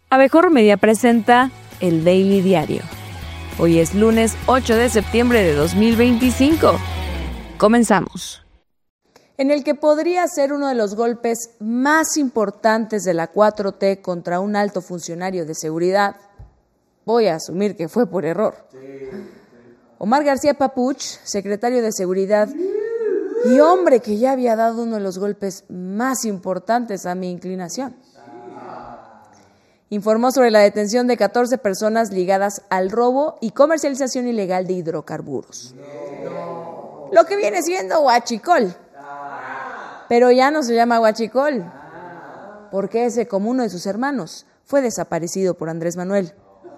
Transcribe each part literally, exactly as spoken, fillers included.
Abejorro Media presenta el Daily Diario. Hoy es lunes ocho de septiembre de dos mil veinticinco. Comenzamos. En el que podría ser uno de los golpes más importantes de la cuatro T contra un alto funcionario de seguridad, voy a asumir que fue por error. Omar García Papuch, secretario de Seguridad, y hombre que ya había dado uno de los golpes más importantes a mi inclinación, informó sobre la detención de catorce personas ligadas al robo y comercialización ilegal de hidrocarburos. Lo que viene siendo huachicol. Pero ya no se llama huachicol, porque ese, como uno de sus hermanos, fue desaparecido por Andrés Manuel.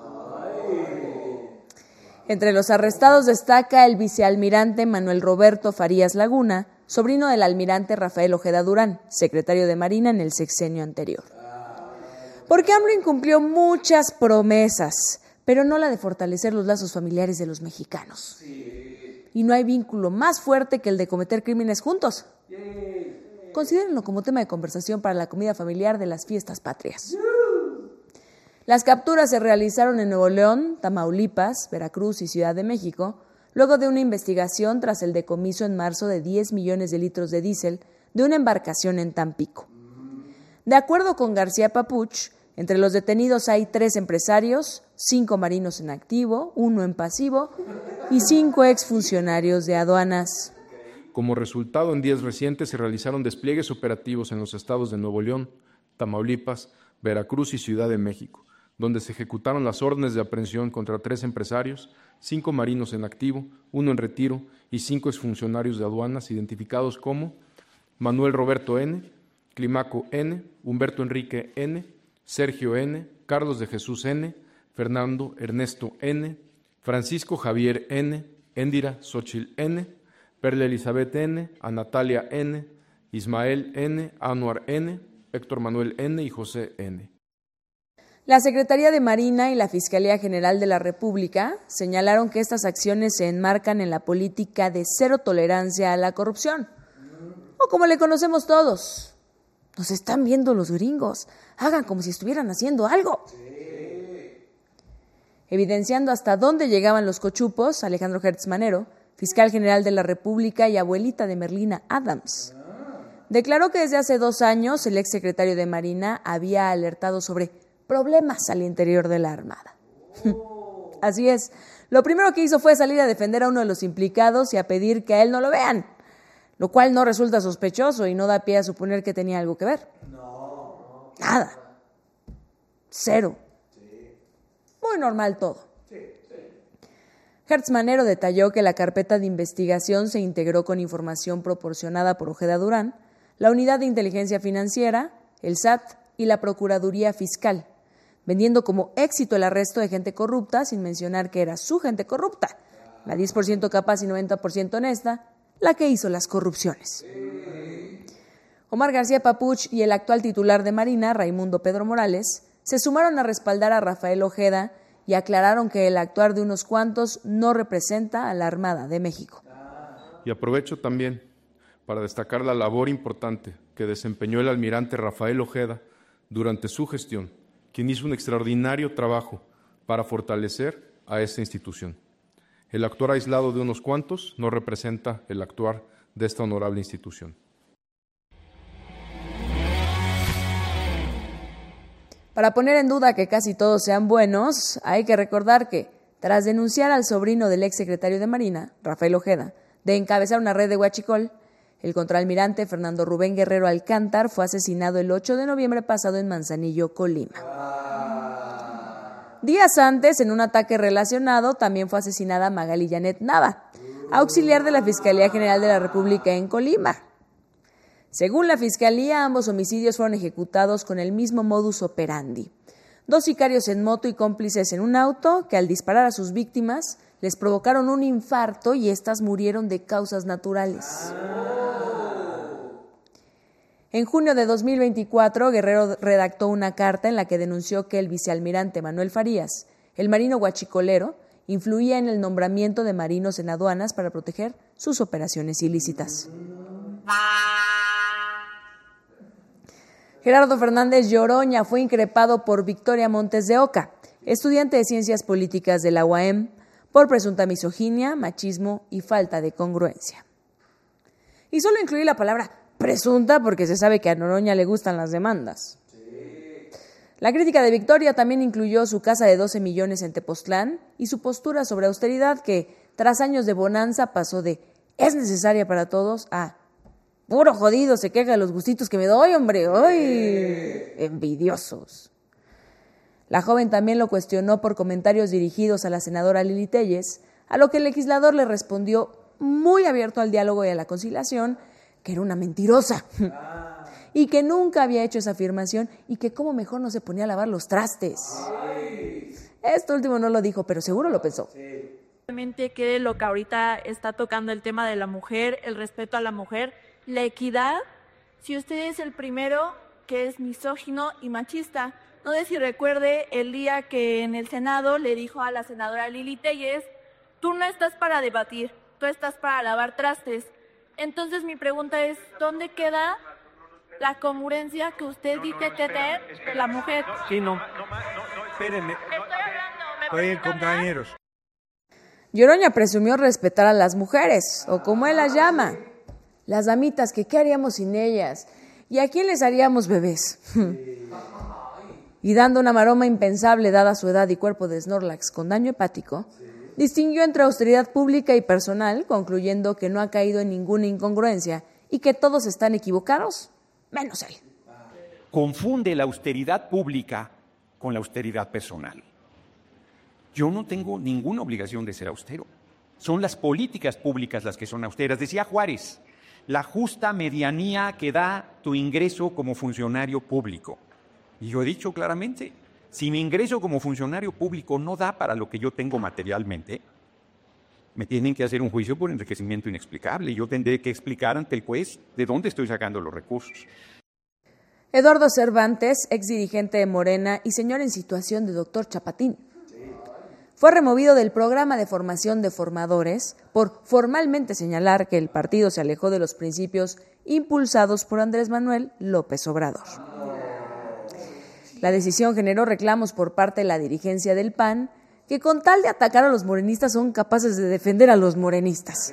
Entre los arrestados destaca el vicealmirante Manuel Roberto Farías Laguna, sobrino del almirante Rafael Ojeda Durán, secretario de Marina en el sexenio anterior. Porque AMLO incumplió muchas promesas, pero no la de fortalecer los lazos familiares de los mexicanos. Y no hay vínculo más fuerte que el de cometer crímenes juntos. Considérenlo como tema de conversación para la comida familiar de las fiestas patrias. Las capturas se realizaron en Nuevo León, Tamaulipas, Veracruz y Ciudad de México, luego de una investigación tras el decomiso en marzo de diez millones de litros de diésel de una embarcación en Tampico. De acuerdo con García Papuch, entre los detenidos hay tres empresarios, cinco marinos en activo, uno en pasivo y cinco exfuncionarios de aduanas. Como resultado, en días recientes se realizaron despliegues operativos en los estados de Nuevo León, Tamaulipas, Veracruz y Ciudad de México, donde se ejecutaron las órdenes de aprehensión contra tres empresarios, cinco marinos en activo, uno en retiro y cinco exfuncionarios de aduanas identificados como Manuel Roberto N., Climaco N., Humberto Enrique N., Sergio N., Carlos de Jesús N., Fernando Ernesto N., Francisco Javier N., Endira Xochitl N., Perla Elizabeth N., Anatalia N., Ismael N., Anuar N., Héctor Manuel N. y José N. La Secretaría de Marina y la Fiscalía General de la República señalaron que estas acciones se enmarcan en la política de cero tolerancia a la corrupción, o como le conocemos todos. Nos están viendo los gringos, hagan como si estuvieran haciendo algo. Sí. Evidenciando hasta dónde llegaban los cochupos, Alejandro Gertz Manero, fiscal general de la República y abuelita de Merlina Adams, declaró que desde hace dos años el exsecretario de Marina había alertado sobre problemas al interior de la Armada. Así es, lo primero que hizo fue salir a defender a uno de los implicados y a pedir que a él no lo vean, lo cual no resulta sospechoso y no da pie a suponer que tenía algo que ver. No. Nada. Cero. Sí. Muy normal todo. Sí, sí. Gertz Manero detalló que la carpeta de investigación se integró con información proporcionada por Ojeda Durán, la Unidad de Inteligencia Financiera, el S A T y la Procuraduría Fiscal, vendiendo como éxito el arresto de gente corrupta sin mencionar que era su gente corrupta, la diez por ciento capaz y noventa por ciento honesta, la que hizo las corrupciones. Omar García Papuch y el actual titular de Marina, Raimundo Pedro Morales, se sumaron a respaldar a Rafael Ojeda y aclararon que el actuar de unos cuantos no representa a la Armada de México. Y aprovecho también para destacar la labor importante que desempeñó el almirante Rafael Ojeda durante su gestión, quien hizo un extraordinario trabajo para fortalecer a esta institución. El actuar aislado de unos cuantos no representa el actuar de esta honorable institución. Para poner en duda que casi todos sean buenos, hay que recordar que, tras denunciar al sobrino del exsecretario de Marina, Rafael Ojeda, de encabezar una red de huachicol, el contraalmirante Fernando Rubén Guerrero Alcántar fue asesinado el ocho de noviembre pasado en Manzanillo, Colima. Días antes, en un ataque relacionado, también fue asesinada Magali Janet Nava, auxiliar de la Fiscalía General de la República en Colima. Según la Fiscalía, ambos homicidios fueron ejecutados con el mismo modus operandi. Dos sicarios en moto y cómplices en un auto que al disparar a sus víctimas les provocaron un infarto y éstas murieron de causas naturales. En junio de dos mil veinticuatro, Guerrero redactó una carta en la que denunció que el vicealmirante Manuel Farías, el marino huachicolero, influía en el nombramiento de marinos en aduanas para proteger sus operaciones ilícitas. Gerardo Fernández Lloroña fue increpado por Victoria Montes de Oca, estudiante de Ciencias Políticas de la U A M, por presunta misoginia, machismo y falta de congruencia. Y solo incluí la palabra presunta porque se sabe que a Noroña le gustan las demandas. La crítica de Victoria también incluyó su casa de doce millones en Tepoztlán y su postura sobre austeridad que, tras años de bonanza, pasó de «es necesaria para todos» a «puro jodido se queja de los gustitos que me doy, hombre, ¡ay! Envidiosos». La joven también lo cuestionó por comentarios dirigidos a la senadora Lili Téllez, a lo que el legislador le respondió muy abierto al diálogo y a la conciliación, que era una mentirosa. Y que nunca había hecho esa afirmación y que como mejor no se ponía a lavar los trastes. Ay. Esto último no lo dijo, pero seguro lo pensó. Sí. Realmente que lo que ahorita está tocando el tema de la mujer, el respeto a la mujer, la equidad, si usted es el primero que es misógino y machista, no sé si recuerde el día que en el Senado le dijo a la senadora Lili Téllez, tú no estás para debatir, tú estás para lavar trastes. Entonces mi pregunta es, ¿dónde queda la congruencia que usted dice que tener la mujer? Sí, no. No, no, espérenme. Estoy hablando. ¿Me Oye, compañeros. Lloroña presumió respetar a las mujeres, o como él las llama, las damitas, que qué haríamos sin ellas, y a quién les haríamos bebés. Y dando una maroma impensable dada su edad y cuerpo de Snorlax con daño hepático, distinguió entre austeridad pública y personal, concluyendo que no ha caído en ninguna incongruencia y que todos están equivocados, menos él. Confunde la austeridad pública con la austeridad personal. Yo no tengo ninguna obligación de ser austero. Son las políticas públicas las que son austeras. Decía Juárez, la justa medianía que da tu ingreso como funcionario público. Y yo he dicho claramente, si mi ingreso como funcionario público no da para lo que yo tengo materialmente, me tienen que hacer un juicio por enriquecimiento inexplicable y yo tendré que explicar ante el juez de dónde estoy sacando los recursos. Eduardo Cervantes, exdirigente de Morena y señor en situación de doctor Chapatín, fue removido del programa de formación de formadores por formalmente señalar que el partido se alejó de los principios impulsados por Andrés Manuel López Obrador. La decisión generó reclamos por parte de la dirigencia del P A N, que con tal de atacar a los morenistas son capaces de defender a los morenistas.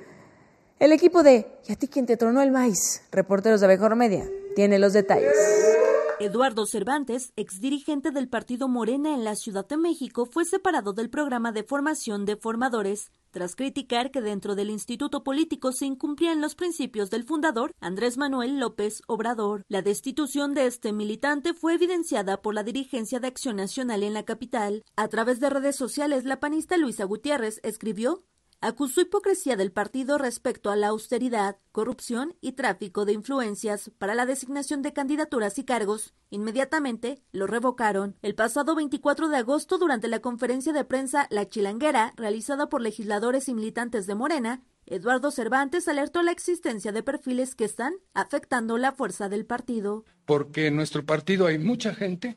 El equipo de ¿y a ti quién te tronó el maíz? Reporteros de Abejorro Media tiene los detalles. Eduardo Cervantes, exdirigente del partido Morena en la Ciudad de México, fue separado del programa de formación de formadores, tras criticar que dentro del instituto político se incumplían los principios del fundador, Andrés Manuel López Obrador. La destitución de este militante fue evidenciada por la dirigencia de Acción Nacional en la capital. A través de redes sociales, la panista Luisa Gutiérrez escribió: acusó hipocresía del partido respecto a la austeridad, corrupción y tráfico de influencias para la designación de candidaturas y cargos. Inmediatamente lo revocaron. El pasado veinticuatro de agosto, durante la conferencia de prensa La Chilanguera, realizada por legisladores y militantes de Morena, Eduardo Cervantes alertó la existencia de perfiles que están afectando la fuerza del partido. Porque en nuestro partido hay mucha gente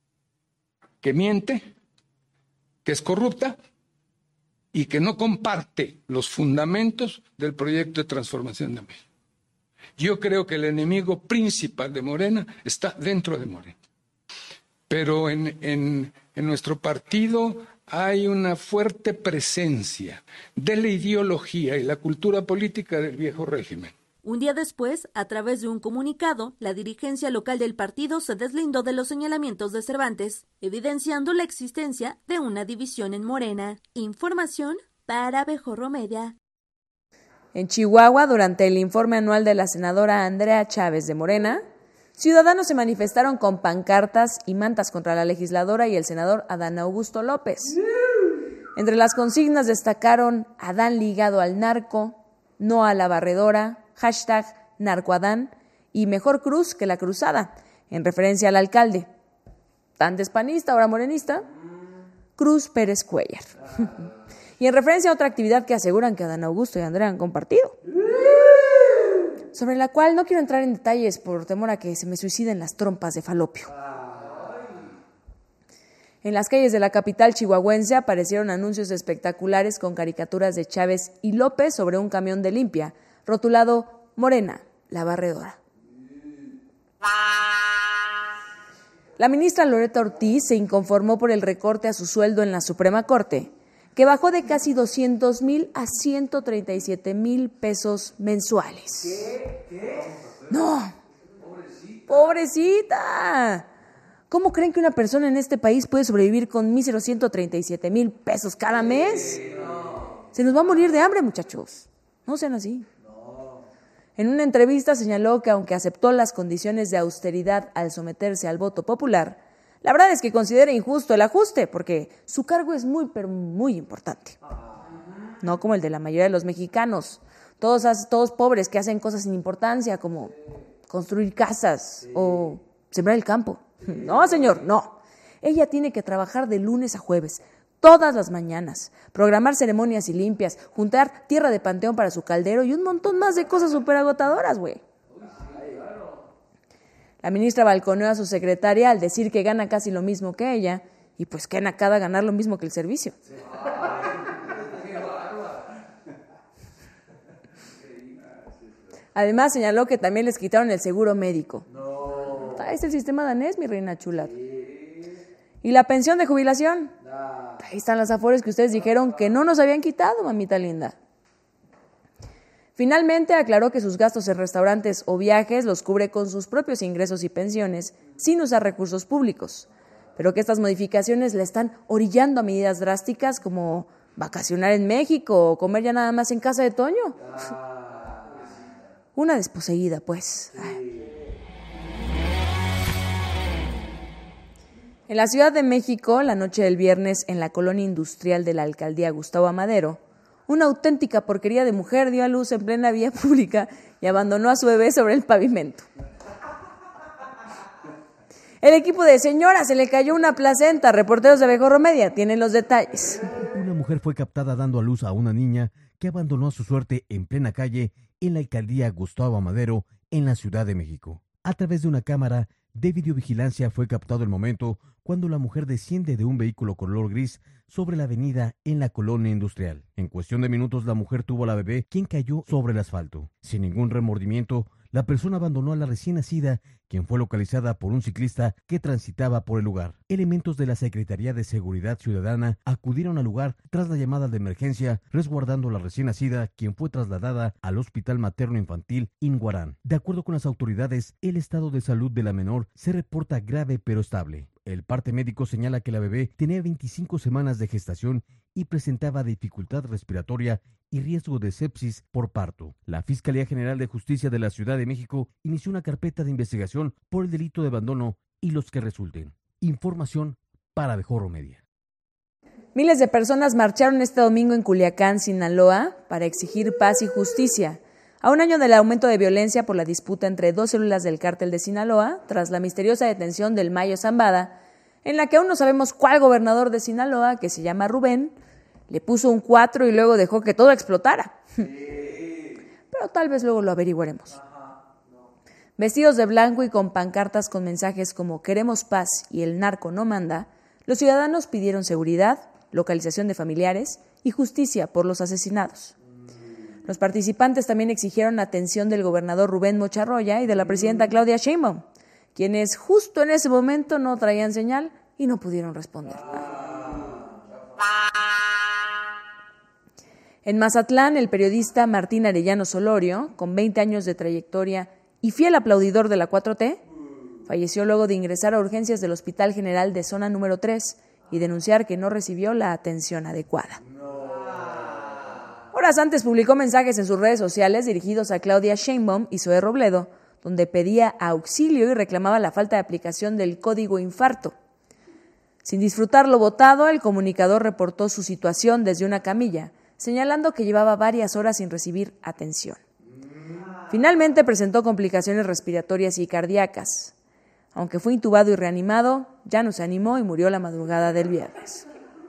que miente, que es corrupta, y que no comparte los fundamentos del proyecto de transformación de México. Yo creo que el enemigo principal de Morena está dentro de Morena. Pero en, en, en nuestro partido hay una fuerte presencia de la ideología y la cultura política del viejo régimen. Un día después, a través de un comunicado, la dirigencia local del partido se deslindó de los señalamientos de Cervantes, evidenciando la existencia de una división en Morena. Información para Abejorro Media. En Chihuahua, durante el informe anual de la senadora Andrea Chávez de Morena, ciudadanos se manifestaron con pancartas y mantas contra la legisladora y el senador Adán Augusto López. Entre las consignas destacaron Adán ligado al narco, no a la barredora, hashtag narcoadán y mejor cruz que la cruzada, en referencia al alcalde, antes panista, ahora morenista, Cruz Pérez Cuellar. Y en referencia a otra actividad que aseguran que Adán Augusto y Andrea han compartido, sobre la cual no quiero entrar en detalles por temor a que se me suiciden las trompas de falopio. En las calles de la capital chihuahuense aparecieron anuncios espectaculares con caricaturas de Chávez y López sobre un camión de limpia, rotulado Morena, la barredora. La ministra Loretta Ortiz se inconformó por el recorte a su sueldo en la Suprema Corte, que bajó de casi doscientos mil a ciento treinta y siete mil pesos mensuales. ¿Qué? ¿Qué? No. Pobrecita. Pobrecita. ¿Cómo creen que una persona en este país puede sobrevivir con míseros ciento treinta y siete mil pesos cada mes? No. Se nos va a morir de hambre, muchachos. No sean así. No. En una entrevista señaló que aunque aceptó las condiciones de austeridad al someterse al voto popular, la verdad es que considera injusto el ajuste, porque su cargo es muy, pero muy importante. No como el de la mayoría de los mexicanos, todos, todos pobres que hacen cosas sin importancia, como construir casas o sembrar el campo. No, señor, no. Ella tiene que trabajar de lunes a jueves, todas las mañanas, programar ceremonias y limpias, juntar tierra de panteón para su caldero y un montón más de cosas súper agotadoras, güey. La ministra balconeó a su secretaria al decir que gana casi lo mismo que ella, y pues qué nacada ganar lo mismo que el servicio. Además señaló que también les quitaron el seguro médico. Ahí está el sistema danés, mi reina chula. ¿Y la pensión de jubilación? Ahí están las afores que ustedes dijeron que no nos habían quitado, mamita linda. Finalmente aclaró que sus gastos en restaurantes o viajes los cubre con sus propios ingresos y pensiones, sin usar recursos públicos, pero que estas modificaciones la están orillando a medidas drásticas como vacacionar en México o comer ya nada más en casa de Toño. Una desposeída, pues. En la Ciudad de México, la noche del viernes, en la colonia industrial de la alcaldía Gustavo Amadero, una auténtica porquería de mujer dio a luz en plena vía pública y abandonó a su bebé sobre el pavimento. El equipo de señora se le cayó una placenta. Reporteros de Abejorro Media tienen los detalles. Una mujer fue captada dando a luz a una niña que abandonó a su suerte en plena calle en la alcaldía Gustavo Amadero, en la Ciudad de México. A través de una cámara de videovigilancia fue captado el momento cuando la mujer desciende de un vehículo color gris sobre la avenida en la colonia industrial. En cuestión de minutos la mujer tuvo a la bebé, quien cayó sobre el asfalto. Sin ningún remordimiento, la persona abandonó a la recién nacida, quien fue localizada por un ciclista que transitaba por el lugar. Elementos de la Secretaría de Seguridad Ciudadana acudieron al lugar tras la llamada de emergencia, resguardando a la recién nacida, quien fue trasladada al Hospital Materno Infantil Inguarán. De acuerdo con las autoridades, el estado de salud de la menor se reporta grave pero estable. El parte médico señala que la bebé tenía veinticinco semanas de gestación y presentaba dificultad respiratoria y riesgo de sepsis por parto. La Fiscalía General de Justicia de la Ciudad de México inició una carpeta de investigación por el delito de abandono y los que resulten. Información para Abejorro Media. Miles de personas marcharon este domingo en Culiacán, Sinaloa, para exigir paz y justicia, a un año del aumento de violencia por la disputa entre dos células del cártel de Sinaloa, tras la misteriosa detención del Mayo Zambada, en la que aún no sabemos cuál gobernador de Sinaloa, que se llama Rubén, le puso un cuatro y luego dejó que todo explotara. Pero tal vez luego lo averiguaremos. Vestidos de blanco y con pancartas con mensajes como "Queremos paz" y "El narco no manda", los ciudadanos pidieron seguridad, localización de familiares y justicia por los asesinados. Los participantes también exigieron atención del gobernador Rubén Mocharroya y de la presidenta Claudia Sheinbaum, quienes justo en ese momento no traían señal y no pudieron responder. En Mazatlán, el periodista Martín Arellano Solorio, con veinte años de trayectoria y fiel aplaudidor de la cuatro T, falleció luego de ingresar a urgencias del Hospital General de Zona número tres y denunciar que no recibió la atención adecuada. Horas antes publicó mensajes en sus redes sociales dirigidos a Claudia Sheinbaum y Zoé Robledo, donde pedía auxilio y reclamaba la falta de aplicación del código infarto. Sin disfrutar lo votado, el comunicador reportó su situación desde una camilla, señalando que llevaba varias horas sin recibir atención. Finalmente presentó complicaciones respiratorias y cardíacas. Aunque fue intubado y reanimado, ya no se animó y murió la madrugada del viernes.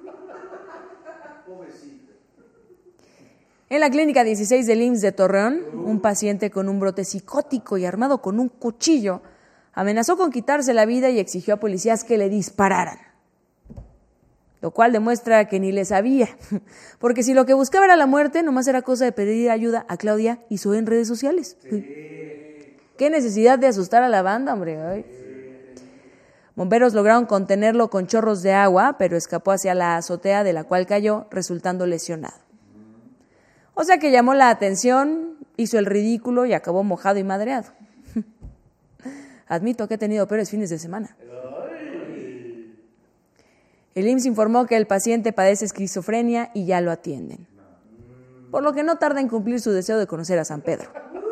En la clínica dieciséis del I M S S de Torreón, un paciente con un brote psicótico y armado con un cuchillo amenazó con quitarse la vida y exigió a policías que le dispararan, lo cual demuestra que ni le sabía, porque si lo que buscaba era la muerte, nomás era cosa de pedir ayuda a Claudia y Zoé en redes sociales. Sí. Qué necesidad de asustar a la banda, hombre. Ay. Bomberos lograron contenerlo con chorros de agua, pero escapó hacia la azotea, de la cual cayó, resultando lesionado. O sea que llamó la atención, hizo el ridículo y acabó mojado y madreado. Admito que he tenido peores fines de semana. El I M S S informó que el paciente padece esquizofrenia y ya lo atienden, por lo que no tarda en cumplir su deseo de conocer a San Pedro.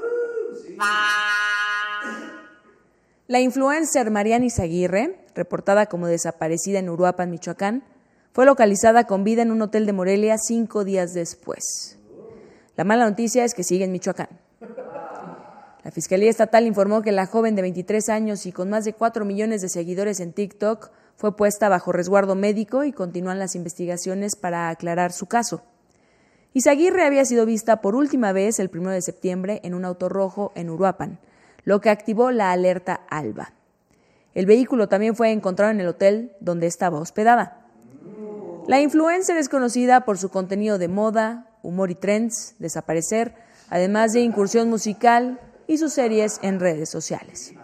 La influencer Mariana Izaguirre, reportada como desaparecida en Uruapan, Michoacán, fue localizada con vida en un hotel de Morelia cinco días después. La mala noticia es que sigue en Michoacán. La Fiscalía Estatal informó que la joven de veintitrés años y con más de cuatro millones de seguidores en TikTok fue puesta bajo resguardo médico y continúan las investigaciones para aclarar su caso. Izaguirre había sido vista por última vez el primero de septiembre en un auto rojo en Uruapan, lo que activó la alerta ALBA. El vehículo también fue encontrado en el hotel donde estaba hospedada. La influencer es conocida por su contenido de moda, humor y trends, desaparecer, además de incursión musical y sus series en redes sociales.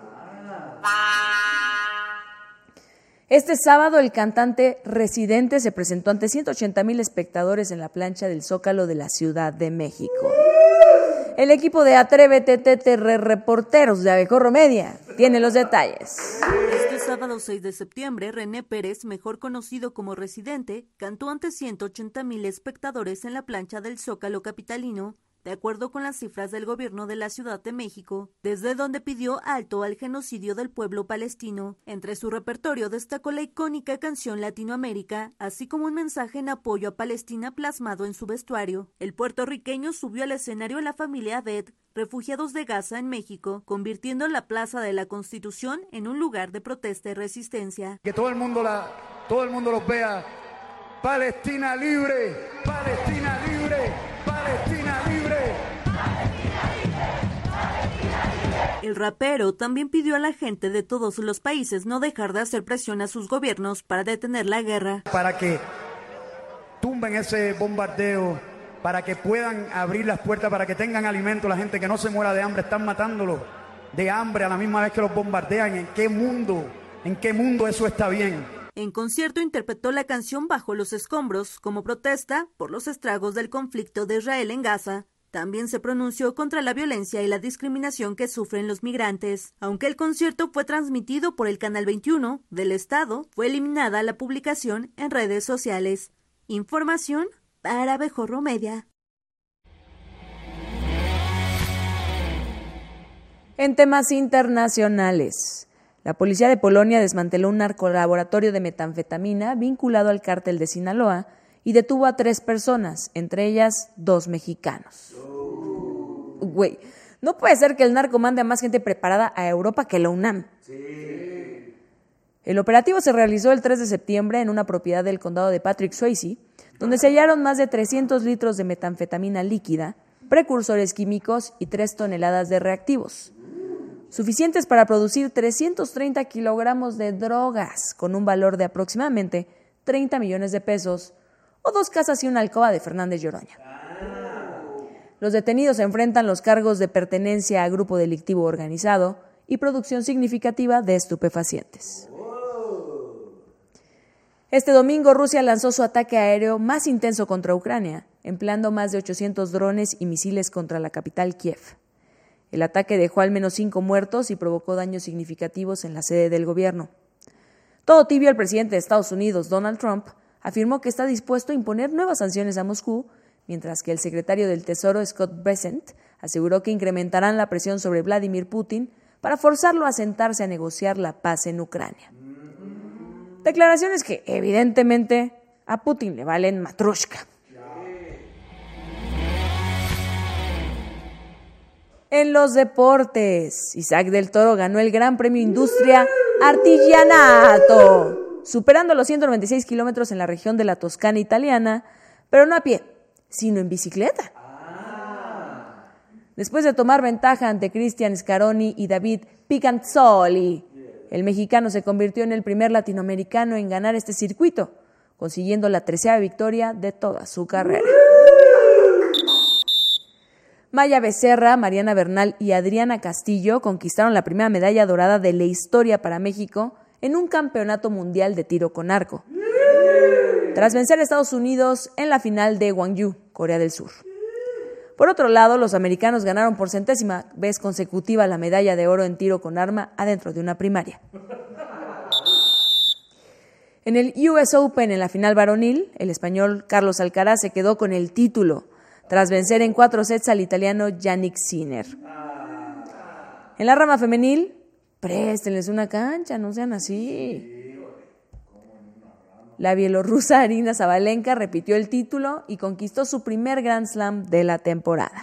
Este sábado el cantante Residente se presentó ante ciento ochenta mil espectadores en la plancha del Zócalo de la Ciudad de México. El equipo de Atrévete T T R Reporteros de Abejorro Media tiene los detalles. Este sábado seis de septiembre, René Pérez, mejor conocido como Residente, cantó ante ciento ochenta mil espectadores en la plancha del Zócalo capitalino, de acuerdo con las cifras del gobierno de la Ciudad de México, desde donde pidió alto al genocidio del pueblo palestino. Entre su repertorio destacó la icónica canción Latinoamérica, así como un mensaje en apoyo a Palestina plasmado en su vestuario. El puertorriqueño subió al escenario a la familia Abed, refugiados de Gaza en México, convirtiendo la Plaza de la Constitución en un lugar de protesta y resistencia. Que todo el mundo, la, todo el mundo los vea. Palestina libre, Palestina libre, Palestina libre. El rapero también pidió a la gente de todos los países no dejar de hacer presión a sus gobiernos para detener la guerra. Para que tumben ese bombardeo, para que puedan abrir las puertas, para que tengan alimento, la gente que no se muera de hambre. Están matándolo de hambre a la misma vez que los bombardean. ¿En qué mundo? ¿En qué mundo eso está bien? En concierto interpretó la canción Bajo los Escombros como protesta por los estragos del conflicto de Israel en Gaza. También se pronunció contra la violencia y la discriminación que sufren los migrantes. Aunque el concierto fue transmitido por el Canal veintiuno del Estado, fue eliminada la publicación en redes sociales. Información para Abejorro Media. En temas internacionales, la policía de Polonia desmanteló un narcolaboratorio de metanfetamina vinculado al cártel de Sinaloa y detuvo a tres personas, entre ellas dos mexicanos. Güey, no puede ser que el narco mande a más gente preparada a Europa que la UNAM. Sí. El operativo se realizó el tres de septiembre en una propiedad del condado de Patrick Swayze, donde se hallaron más de trescientos litros de metanfetamina líquida, precursores químicos y tres toneladas de reactivos, suficientes para producir trescientos treinta kilogramos de drogas con un valor de aproximadamente treinta millones de pesos o dos casas y una alcoba de Fernández Lloroña. Los detenidos enfrentan los cargos de pertenencia a grupo delictivo organizado y producción significativa de estupefacientes. Este domingo Rusia lanzó su ataque aéreo más intenso contra Ucrania, empleando más de ochocientos drones y misiles contra la capital Kiev. El ataque dejó al menos cinco muertos y provocó daños significativos en la sede del gobierno. Todo tibio, el presidente de Estados Unidos, Donald Trump, afirmó que está dispuesto a imponer nuevas sanciones a Moscú, mientras que el secretario del Tesoro, Scott Bessent, aseguró que incrementarán la presión sobre Vladimir Putin para forzarlo a sentarse a negociar la paz en Ucrania. Declaraciones que, evidentemente, a Putin le valen matrushka. En los deportes, Isaac del Toro ganó el Gran Premio Industria Artigianato, superando los ciento noventa y seis kilómetros en la región de la Toscana italiana, pero no a pie, sino en bicicleta. Después de tomar ventaja ante Cristian Scaroni y David Picanzoli, el mexicano se convirtió en el primer latinoamericano en ganar este circuito, consiguiendo la treceava victoria de toda su carrera. Maya Becerra, Mariana Bernal y Adriana Castillo conquistaron la primera medalla dorada de la historia para México en un campeonato mundial de tiro con arco, tras vencer a Estados Unidos en la final de Gwangju, Corea del Sur. Por otro lado, los americanos ganaron por centésima vez consecutiva la medalla de oro en tiro con arma adentro de una primaria. En el U S Open, en la final varonil, el español Carlos Alcaraz se quedó con el título, tras vencer en cuatro sets al italiano Jannik Sinner. En la rama femenil, préstenles una cancha, no sean así. La bielorrusa Arina Sabalenka repitió el título y conquistó su primer Grand Slam de la temporada.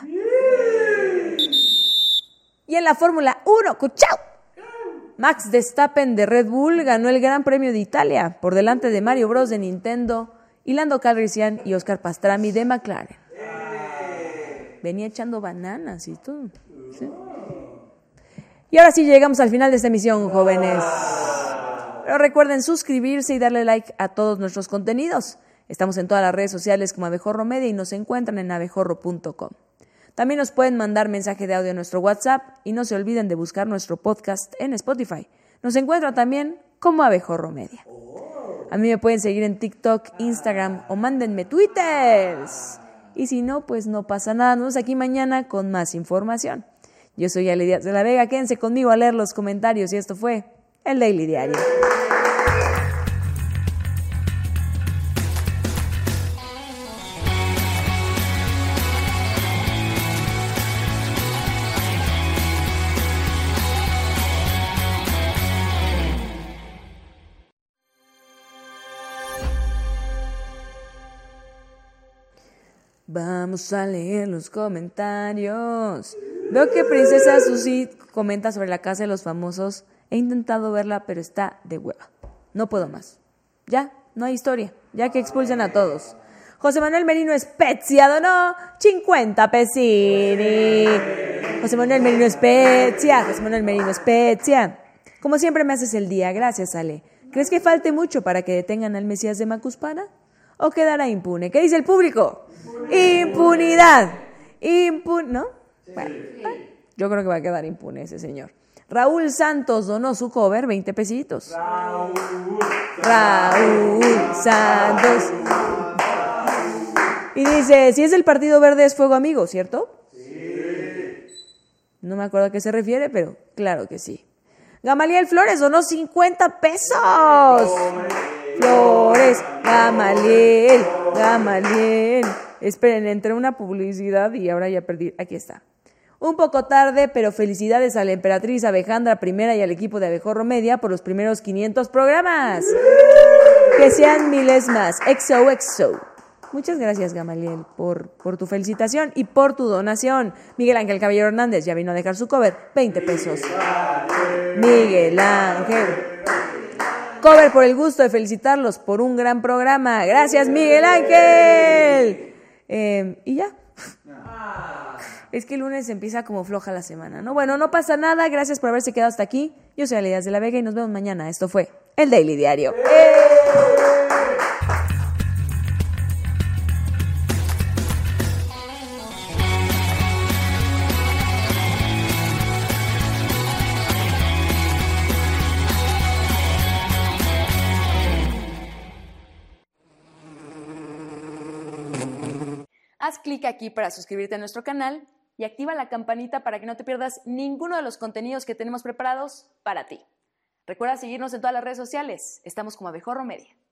Y en la Fórmula uno, ¡cuchao! Max Verstappen de Red Bull ganó el Gran Premio de Italia por delante de Mario Bros de Nintendo y Lando Calrissian y Oscar Pastrami de McLaren. Venía echando bananas y todo. ¿Sí? Y ahora sí llegamos al final de esta emisión, jóvenes. Pero recuerden suscribirse y darle like a todos nuestros contenidos. Estamos en todas las redes sociales como Abejorro Media y nos encuentran en abejorro punto com. También nos pueden mandar mensaje de audio a nuestro WhatsApp y no se olviden de buscar nuestro podcast en Spotify. Nos encuentran también como Abejorro Media. A mí me pueden seguir en TikTok, Instagram o mándenme twitters. Y si no, pues no pasa nada. Nos vemos aquí mañana con más información. Yo soy Ale Díaz de la Vega. Quédense conmigo a leer los comentarios y esto fue El Daily Diario. Vamos a leer los comentarios. Veo que Princesa Susi comenta sobre La Casa de los Famosos. He intentado verla, pero está de hueva. No puedo más. Ya, no hay historia. Ya que expulsen a todos. José Manuel Merino Spezia donó cincuenta pesini. José Manuel Merino Spezia. José Manuel Merino Spezia. Como siempre me haces el día. Gracias, Ale. ¿Crees que falte mucho para que detengan al Mesías de Macuspana? ¿O quedará impune? ¿Qué dice el público? Impunidad. Impun... ¿No? Bueno, yo creo que va a quedar impune ese señor. Raúl Santos donó su cover, veinte pesitos. Raúl, Raúl Santos. Y dice, si es del Partido Verde es Fuego Amigo, ¿cierto? Sí. No me acuerdo a qué se refiere, pero claro que sí. Gamaliel Flores donó cincuenta pesos. Flores, Gamaliel, Gamaliel. Esperen, entré una publicidad y ahora ya perdí. Aquí está. Un poco tarde, pero felicidades a la emperatriz Alejandra primera y al equipo de Abejorro Media por los primeros quinientos programas. Que sean miles más. Exo, exo. Muchas gracias, Gamaliel, por, por tu felicitación y por tu donación. Miguel Ángel Caballero Hernández ya vino a dejar su cover, veinte pesos. Miguel Ángel. Cover por el gusto de felicitarlos por un gran programa. Gracias, Miguel Ángel. Eh, y ya. Es que el lunes empieza como floja la semana, ¿no? Bueno, no pasa nada. Gracias por haberse quedado hasta aquí. Yo soy Ale Díaz de la Vega y nos vemos mañana. Esto fue El Daily Diario. ¡Eh! Haz clic aquí para suscribirte a nuestro canal y activa la campanita para que no te pierdas ninguno de los contenidos que tenemos preparados para ti. Recuerda seguirnos en todas las redes sociales. Estamos como Abejorro Media.